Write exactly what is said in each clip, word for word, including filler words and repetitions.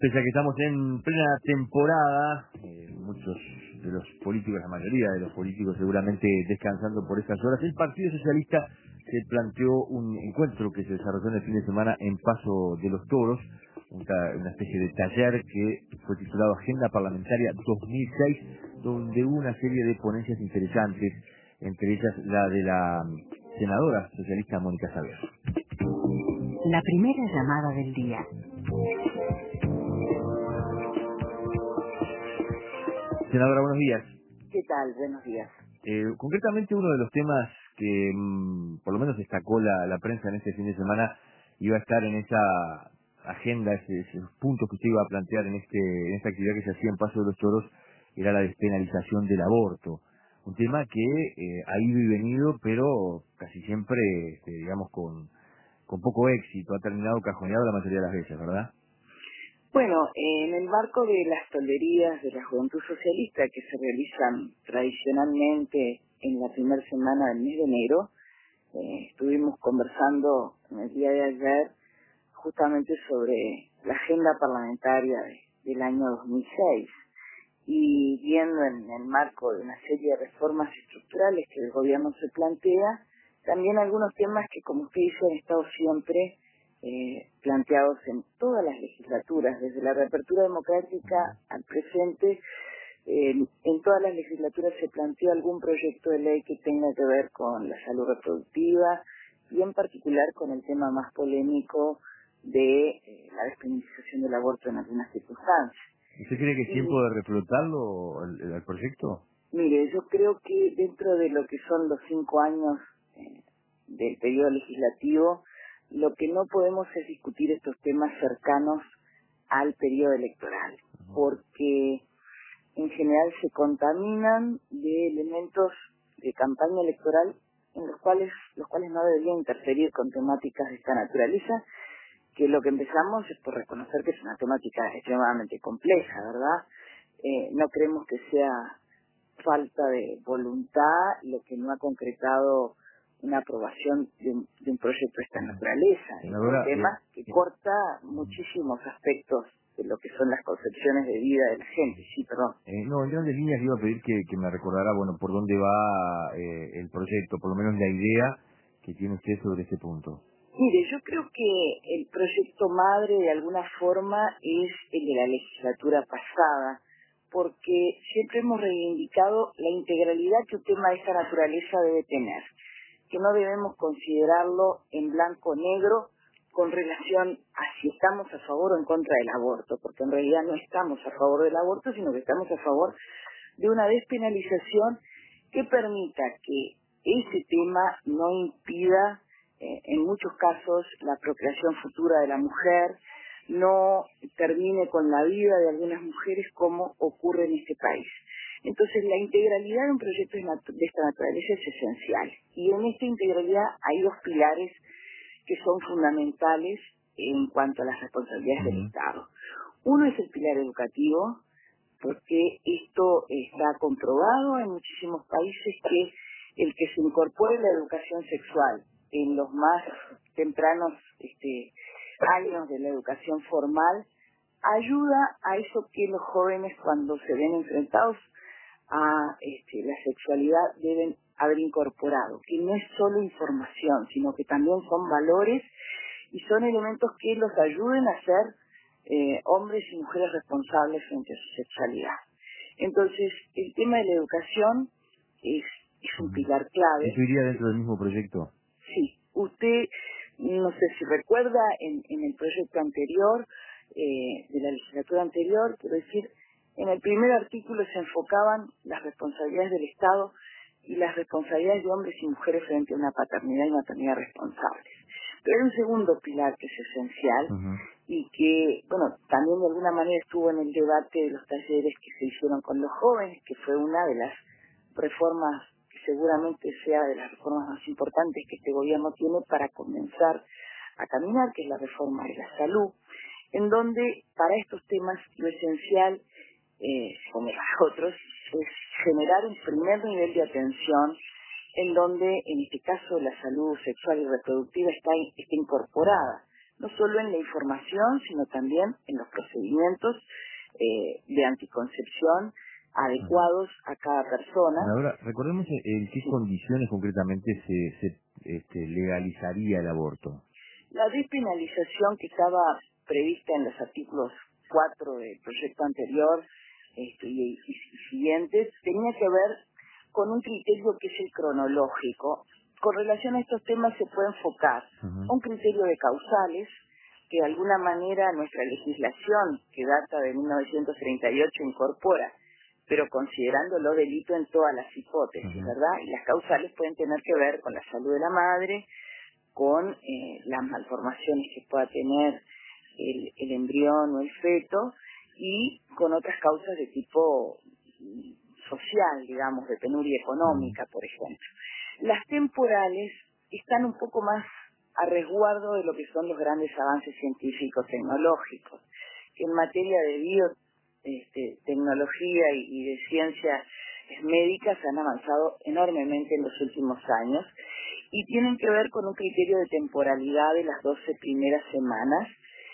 Pese a que estamos en plena temporada, eh, muchos de los políticos, la mayoría de los políticos seguramente descansando por estas horas, el Partido Socialista se planteó un encuentro que se desarrolló en el fin de semana en Paso de los Toros, una, una especie de taller que fue titulado Agenda Parlamentaria dos mil seis, donde hubo una serie de ponencias interesantes, entre ellas la de la senadora socialista Mónica Saber. La primera llamada del día. Senadora, buenos días. ¿Qué tal? Buenos días. Eh, concretamente uno de los temas que mmm, por lo menos destacó la, la prensa en este fin de semana iba a estar en esa agenda, ese, esos puntos que usted iba a plantear en este en esta actividad que se hacía en Paso de los Toros, era la despenalización del aborto. Un tema que eh, ha ido y venido, pero casi siempre, este, digamos, con, con poco éxito, ha terminado cajoneado la mayoría de las veces, ¿verdad? Bueno, en el marco de las tolerías de la Juventud Socialista que se realizan tradicionalmente en la primera semana del mes de enero, eh, estuvimos conversando en el día de ayer justamente sobre la agenda parlamentaria de, del año dos mil seis y viendo en el marco de una serie de reformas estructurales que el gobierno se plantea, también algunos temas que, como usted dice, han estado siempre Eh, planteados en todas las legislaturas, desde la reapertura democrática al presente. Eh, en todas las legislaturas se planteó algún proyecto de ley que tenga que ver con la salud reproductiva y en particular con el tema más polémico de eh, la despenalización del aborto en algunas circunstancias. ¿Usted cree que es tiempo de reflotarlo, el, el proyecto? Mire, yo creo que dentro de lo que son los cinco años eh, del periodo legislativo, lo que no podemos es discutir estos temas cercanos al periodo electoral, porque en general se contaminan de elementos de campaña electoral en los cuales los cuales no deberían interferir con temáticas de esta naturaleza, que lo que empezamos es por reconocer que es una temática extremadamente compleja, ¿verdad? Eh, no creemos que sea falta de voluntad lo que no ha concretado una aprobación de un, de un proyecto de esta naturaleza. Es un tema que corta muchísimos aspectos de lo que son las concepciones de vida de la gente. Sí, perdón. Eh, no, en grandes líneas le iba a pedir que, que me recordara, bueno, por dónde va eh, el proyecto, por lo menos la idea que tiene usted sobre este punto. Mire, yo creo que el proyecto madre de alguna forma es el de la legislatura pasada, porque siempre hemos reivindicado la integralidad que un tema de esta naturaleza debe tener, que no debemos considerarlo en blanco o negro con relación a si estamos a favor o en contra del aborto, porque en realidad no estamos a favor del aborto, sino que estamos a favor de una despenalización que permita que ese tema no impida, eh, en muchos casos, la procreación futura de la mujer, no termine con la vida de algunas mujeres como ocurre en este país. Entonces, la integralidad de un proyecto de esta naturaleza es esencial. Y en esta integralidad hay dos pilares que son fundamentales en cuanto a las responsabilidades del Estado. Uno es el pilar educativo, porque esto está comprobado en muchísimos países que el que se incorpore la educación sexual en los más tempranos este, años de la educación formal ayuda a eso que los jóvenes, cuando se ven enfrentados a este, la sexualidad, deben haber incorporado, que no es solo información, sino que también son valores y son elementos que los ayuden a ser eh, hombres y mujeres responsables frente a su sexualidad. Entonces, el tema de la educación es, es un pilar clave. ¿Eso iría dentro del mismo proyecto? Sí. Usted, no sé si recuerda, en, en el proyecto anterior, eh, de la legislatura anterior, quiero decir, en el primer artículo se enfocaban las responsabilidades del Estado y las responsabilidades de hombres y mujeres frente a una paternidad y maternidad responsables. Pero hay un segundo pilar que es esencial uh-huh. y que, bueno, también de alguna manera estuvo en el debate de los talleres que se hicieron con los jóvenes, que fue una de las reformas que seguramente sea de las reformas más importantes que este gobierno tiene para comenzar a caminar, que es la reforma de la salud, en donde para estos temas lo esencial, eh, como los otros, es generar un primer nivel de atención en donde, en este caso, la salud sexual y reproductiva está, está incorporada, no solo en la información, sino también en los procedimientos eh, de anticoncepción adecuados a cada persona. Ahora, recordemos en qué condiciones concretamente se, se este, legalizaría el aborto. La despenalización que estaba prevista en los artículos cuatro del proyecto anterior este, y, y siguientes tenía que ver con un criterio que es el cronológico. Con relación a estos temas se puede enfocar uh-huh. un criterio de causales, que de alguna manera nuestra legislación, que data de mil novecientos treinta y ocho, incorpora, pero considerándolo delito en todas las hipótesis, uh-huh. ¿verdad? Y las causales pueden tener que ver con la salud de la madre, con eh, las malformaciones que pueda tener el, el embrión o el feto, y con otras causas de tipo social, digamos, de penuria económica, por ejemplo. Las temporales están un poco más a resguardo de lo que son los grandes avances científicos tecnológicos, que en materia de biotecnología este, y, y de ciencias médicas han avanzado enormemente en los últimos años y tienen que ver con un criterio de temporalidad de las doce primeras semanas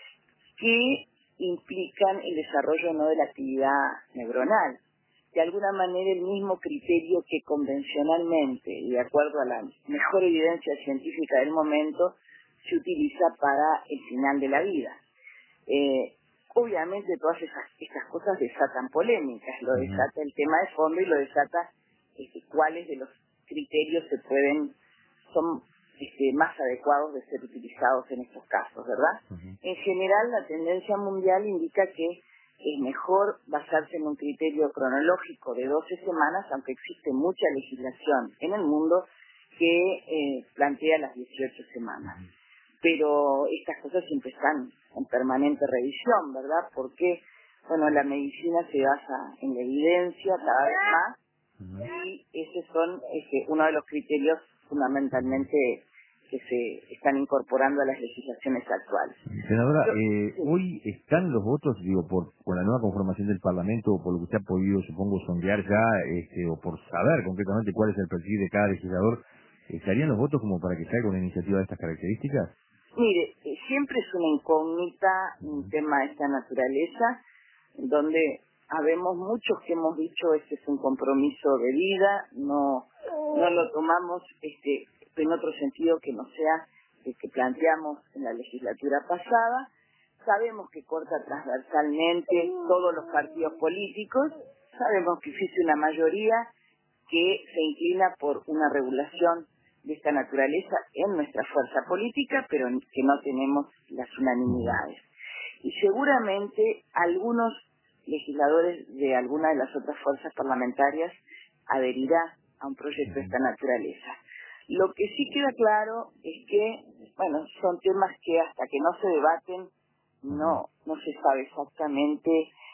que implican el desarrollo no de la actividad neuronal. De alguna manera el mismo criterio que convencionalmente y de acuerdo a la mejor evidencia científica del momento se utiliza para el final de la vida. Eh, obviamente todas esas, estas cosas desatan polémicas, lo desata el tema de fondo y lo desata este, cuáles de los criterios se pueden, son este, más adecuados de ser utilizados en estos casos, ¿verdad? Uh-huh. En general la tendencia mundial indica que es mejor basarse en un criterio cronológico de doce semanas, aunque existe mucha legislación en el mundo que eh, plantea las dieciocho semanas. Pero estas cosas siempre están en permanente revisión, ¿verdad? Porque, bueno, la medicina se basa en la evidencia cada vez más y esos son este, uno de los criterios fundamentalmente que se están incorporando a las legislaciones actuales. Senadora, eh, sí. Hoy están los votos, digo, por, por la nueva conformación del Parlamento, o por lo que usted ha podido, supongo, sondear ya, este, o por saber concretamente cuál es el perfil de cada legislador, ¿estarían los votos como para que salga una iniciativa de estas características? Mire, eh, siempre es una incógnita un uh-huh. tema de esta naturaleza, donde habemos muchos que hemos dicho este es un compromiso de vida, no, no lo tomamos este en otro sentido que no sea el que planteamos en la legislatura pasada. Sabemos que corta transversalmente todos los partidos políticos, sabemos que existe una mayoría que se inclina por una regulación de esta naturaleza en nuestra fuerza política, pero que no tenemos las unanimidades. Y seguramente algunos legisladores de alguna de las otras fuerzas parlamentarias adherirá a un proyecto de esta naturaleza. Lo que sí queda claro es que, bueno, son temas que hasta que no se debaten no no se sabe exactamente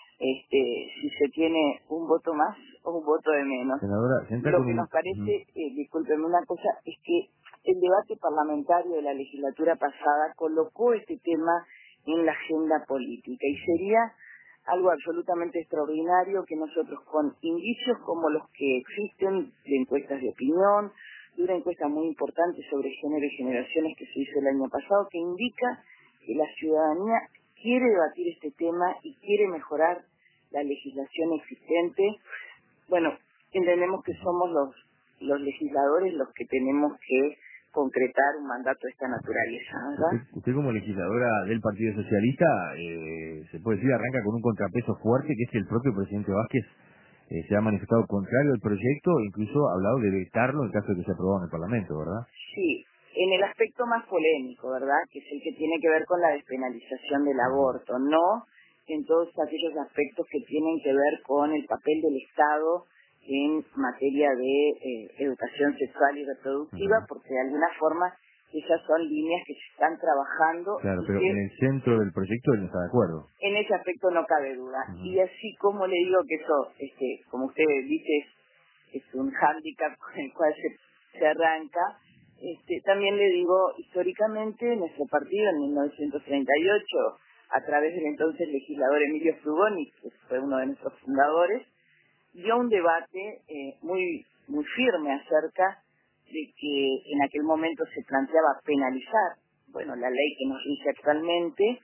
este si se tiene un voto más o un voto de menos. Senadora, lo que nos parece, eh, discúlpeme una cosa, es que el debate parlamentario de la legislatura pasada colocó este tema en la agenda política y sería algo absolutamente extraordinario que nosotros con indicios como los que existen de encuestas de opinión, de una encuesta muy importante sobre género y generaciones que se hizo el año pasado, que indica que la ciudadanía quiere debatir este tema y quiere mejorar la legislación existente. Bueno, entendemos que somos los, los legisladores los que tenemos que concretar un mandato de esta naturaleza, ¿verdad? Usted, usted como legisladora del Partido Socialista, eh, se puede decir, arranca con un contrapeso fuerte, que es que el propio presidente Vázquez Eh, se ha manifestado contrario al proyecto e incluso ha hablado de vetarlo en caso de que sea aprobado en el Parlamento, ¿verdad? Sí, en el aspecto más polémico, ¿verdad? Que es el que tiene que ver con la despenalización del aborto, no en todos aquellos aspectos que tienen que ver con el papel del Estado en materia de eh, educación sexual y reproductiva, uh-huh. porque de alguna forma esas son líneas que se están trabajando. Claro, pero en el centro del proyecto él no está de acuerdo. En ese aspecto no cabe duda. Uh-huh. Y así como le digo que eso, este, como usted dice, es, es un hándicap con el cual se, se arranca, este, también le digo, históricamente nuestro partido en mil novecientos treinta y ocho, a través del entonces legislador Emilio Frugoni, que fue uno de nuestros fundadores, dio un debate eh, muy, muy firme acerca de que en aquel momento se planteaba penalizar bueno, la ley que nos rige actualmente,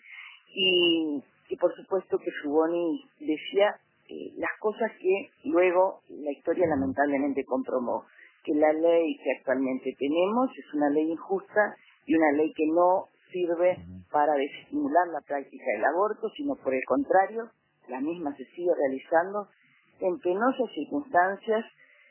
y, y por supuesto que Frugoni decía eh, las cosas que luego la historia lamentablemente comprobó, que la ley que actualmente tenemos es una ley injusta y una ley que no sirve para desestimular la práctica del aborto, sino por el contrario, la misma se sigue realizando en penosas circunstancias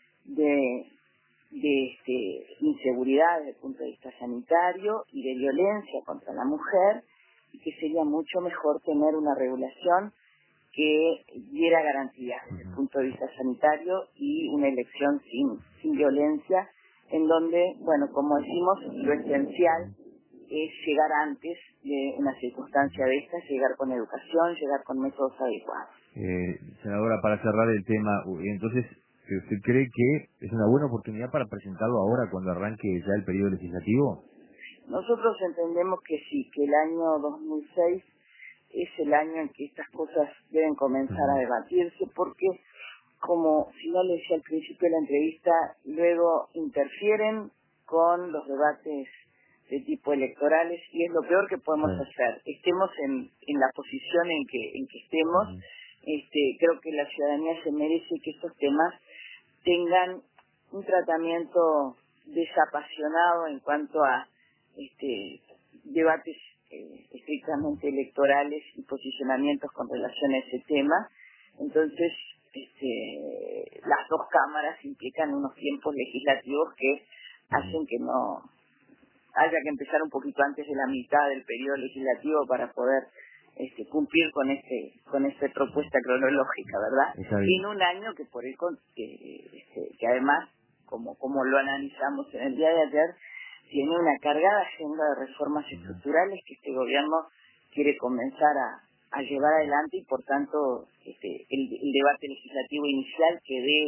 de, de este, inseguridad desde el punto de vista sanitario y de violencia contra la mujer, y que sería mucho mejor tener una regulación que diera garantías desde el punto de vista sanitario y una elección sin, sin violencia, en donde, bueno, como decimos, lo esencial es llegar antes de una circunstancia de estas, llegar con educación, llegar con métodos adecuados. Eh, senadora, para cerrar el tema, entonces, ¿usted cree que es una buena oportunidad para presentarlo ahora cuando arranque ya el periodo legislativo? Nosotros entendemos que sí, que el año dos mil seis es el año en que estas cosas deben comenzar a debatirse, porque, como si no le decía al principio de la entrevista, luego interfieren con los debates de tipo electorales, y es lo peor que podemos sí. hacer. Estemos en, en la posición en que en que estemos, uh-huh. este, creo que la ciudadanía se merece que estos temas tengan un tratamiento desapasionado en cuanto a este debates eh, estrictamente electorales y posicionamientos con relación a ese tema. Entonces, este, las dos cámaras implican unos tiempos legislativos que hacen que no haya que empezar un poquito antes de la mitad del periodo legislativo para poder este, cumplir con este con esta propuesta cronológica, ¿verdad? En un año que por el que, este, que además, como como lo analizamos en el día de ayer, tiene una cargada agenda de reformas estructurales que este gobierno quiere comenzar a, a llevar adelante, y por tanto este, el, el debate legislativo inicial que dé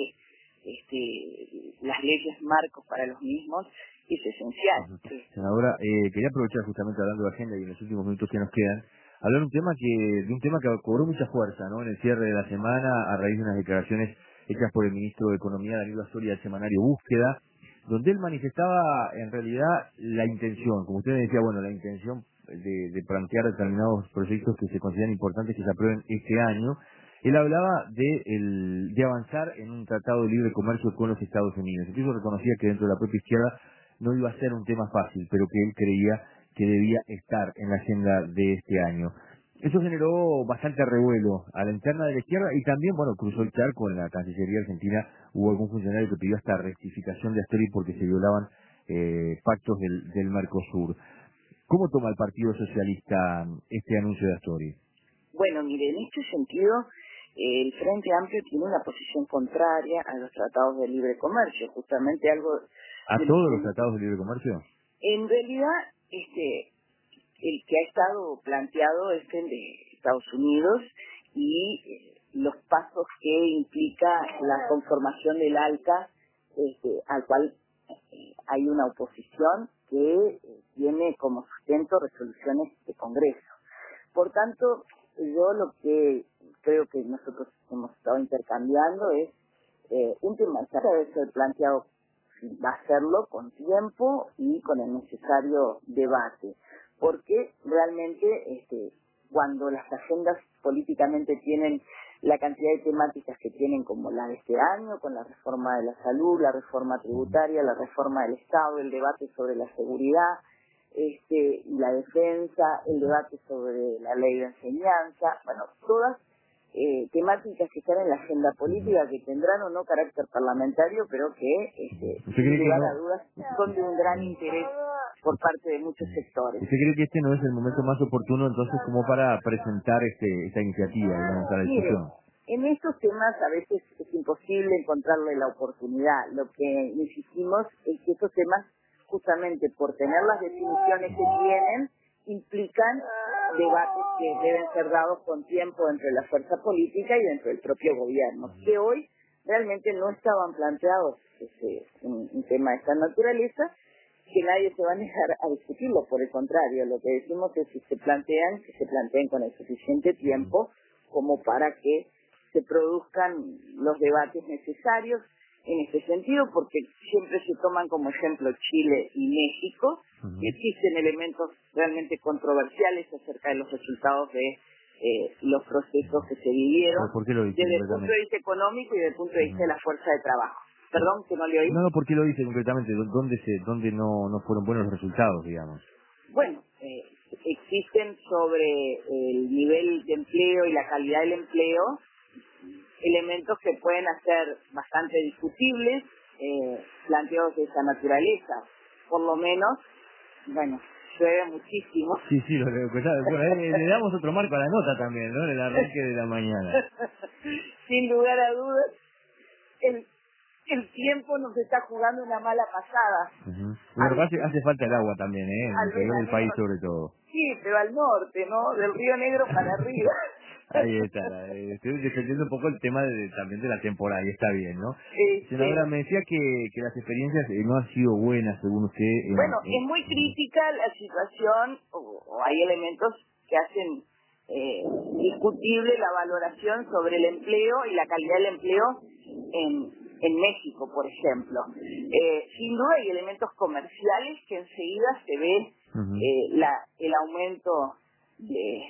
este, las leyes marcos para los mismos es esencial. Sí. Senadora, eh, quería aprovechar justamente hablando de agenda y en los últimos minutos que nos quedan, hablar un tema que de un tema que cobró mucha fuerza, ¿no? En el cierre de la semana, a raíz de unas declaraciones hechas por el ministro de Economía, Danilo Astori, al semanario Búsqueda, donde él manifestaba en realidad la intención, como usted decía, bueno, la intención de, de plantear determinados proyectos que se consideran importantes que se aprueben este año. Él hablaba de, el, de avanzar en un tratado de libre comercio con los Estados Unidos. Incluso reconocía que dentro de la propia izquierda no iba a ser un tema fácil, pero que él creía que debía estar en la agenda de este año. Eso generó bastante revuelo a la interna de la izquierda y también, bueno, cruzó el charco en la Cancillería Argentina. Hubo algún funcionario que pidió hasta rectificación de Astori porque se violaban eh, pactos del, del Mercosur. ¿Cómo toma el Partido Socialista este anuncio de Astori? Bueno, mire, en este sentido, eh, el Frente Amplio tiene una posición contraria a los tratados de libre comercio, justamente algo... ¿A todos los tratados de libre comercio? En realidad, este... el que ha estado planteado es el de Estados Unidos y eh, los pasos que implica la conformación del ALCA, este, al cual eh, hay una oposición que eh, tiene como sustento resoluciones de Congreso. Por tanto, yo lo que creo que nosotros hemos estado intercambiando es eh, un tema que debe ser planteado, va a hacerlo con tiempo y con el necesario debate, porque realmente este, cuando las agendas políticamente tienen la cantidad de temáticas que tienen, como la de este año, con la reforma de la salud, la reforma tributaria, la reforma del Estado, el debate sobre la seguridad este, y la defensa, el debate sobre la ley de enseñanza, bueno, todas eh, temáticas que están en la agenda política, que tendrán o no carácter parlamentario, pero que, este, sin lugar a dudas, son de un gran interés por parte de muchos sectores. ¿Usted cree que este no es el momento más oportuno entonces como para presentar este esta iniciativa, digamos, a la discusión? Mire, en estos temas a veces es imposible encontrarle la oportunidad. Lo que insistimos es que estos temas, justamente por tener las definiciones que tienen, implican debates que deben ser dados con tiempo entre la fuerza política y dentro del propio gobierno, que hoy realmente no estaban planteados ese, un, un tema de esta naturaleza, que nadie se va a negar a discutirlo. Por el contrario, lo que decimos es que se plantean, que se planteen con el suficiente tiempo como para que se produzcan los debates necesarios en este sentido, porque siempre se toman como ejemplo Chile y México, uh-huh. y existen elementos realmente controversiales acerca de los resultados de eh, los procesos que se vivieron ¿Por qué lo dice desde el punto de vista económico y desde el punto de vista de la fuerza de trabajo. Perdón, que no le oí. No, no, ¿por qué lo dice concretamente? ¿Dó- ¿Dónde se, dónde no, no fueron buenos los resultados, digamos? Bueno, eh, existen sobre el nivel de empleo y la calidad del empleo elementos que pueden hacer bastante discutibles, eh, planteados de esa naturaleza. Por lo menos, bueno, llueve muchísimo. Sí, sí, lo que bueno, eh, le damos otro marco a la nota también, ¿no? En el arranque de la mañana. Sin lugar a dudas, el, el tiempo nos está jugando una mala pasada. Uh-huh. Bueno, Al, hace, hace falta el agua también, ¿eh? En el al interior del país veraneo, sobre todo. sí, pero al norte, ¿no? Del Río Negro para arriba. Ahí está, eh, estoy defendiendo un poco el tema de, también de la temporada, y está bien, ¿no? Senadora, Este, me decía que, que las experiencias eh, no han sido buenas, según usted. En, bueno, en... es muy crítica la situación, o, o hay elementos que hacen eh, discutible la valoración sobre el empleo y la calidad del empleo en, en México, por ejemplo. Eh, sin duda hay elementos comerciales que enseguida se ve Uh-huh. eh, la, el aumento de,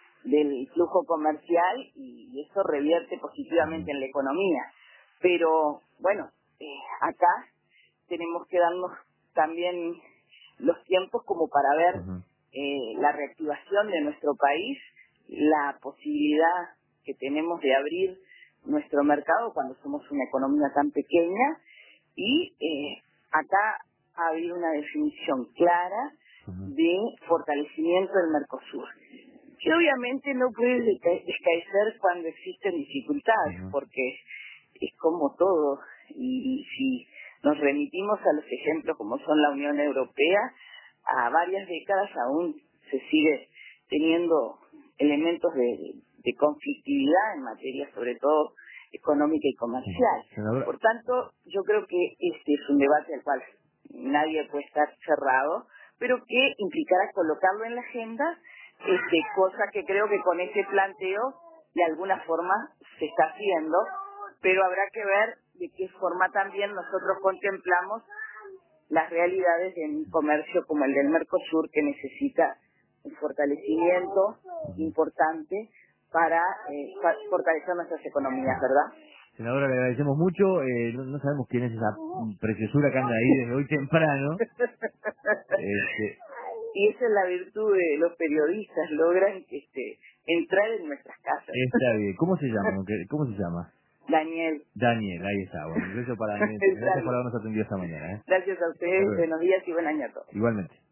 del flujo comercial y eso revierte positivamente en la economía. Pero, bueno, eh, acá tenemos que darnos también los tiempos como para ver Uh-huh. eh, la reactivación de nuestro país, la posibilidad que tenemos de abrir nuestro mercado cuando somos una economía tan pequeña y eh, acá ha habido una definición clara Uh-huh. de fortalecimiento del Mercosur, que obviamente no puede deca- descaecer cuando existen dificultades, Uh-huh. porque es como todo, y, y si nos remitimos a los ejemplos como son la Unión Europea, a varias décadas aún se sigue teniendo elementos de, de conflictividad en materia sobre todo económica y comercial. Senadora. Por tanto, yo creo que este es un debate al cual nadie puede estar cerrado, pero que implicará colocarlo en la agenda, este, cosa que creo que con ese planteo de alguna forma se está haciendo, pero habrá que ver de qué forma también nosotros contemplamos las realidades de un comercio como el del Mercosur, que necesita un fortalecimiento importante para eh, fa- fortalecer nuestras economías, ¿verdad? Senadora, le agradecemos mucho. Eh, no, no sabemos quién es esa preciosura que anda ahí desde hoy temprano. Este, Y esa es la virtud de los periodistas, logran este, entrar en nuestras casas. está bien. ¿Cómo se llama? ¿Qué- ¿Cómo se llama? Daniel. Daniel, ahí está. Bueno, un beso para Daniel. Gracias por habernos atendido esta mañana. ¿eh? Gracias a Hasta ustedes, luego. buenos días y buen año a todos. Igualmente.